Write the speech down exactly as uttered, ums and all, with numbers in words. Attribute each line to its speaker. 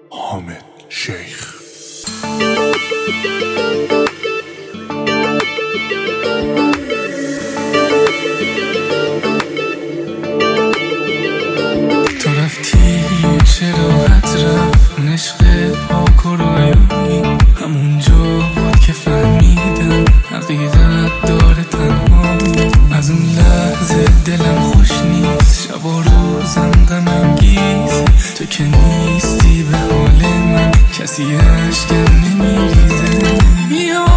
Speaker 1: حامد شیخ.
Speaker 2: تو رفتی چرا حد رفت اون عشق پاک و رویایی، همونجا بود که فهمیدم حقیقت داره تنهایی. از اون لحظه دلم خوش نیست، شب و روزم غم انگیزه. تو که نیستی به حال من کسی اشکم نمیریزه. بیا